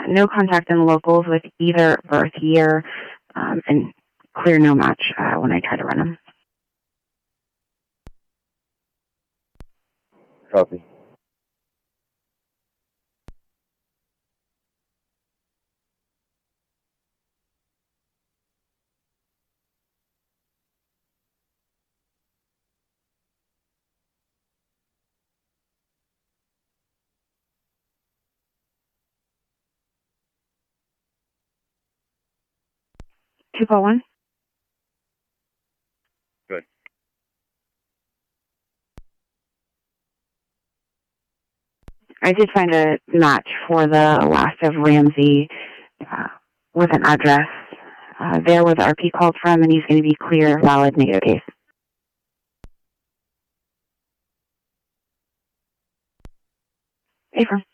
no contact in the locals with either birth year, and clear no match when I try to run them. Copy. Two Paul 1. Good. I did find a match for the last of Ramsey with an address there where the RP called from, and he's going to be clear, valid, negative case. Affirm.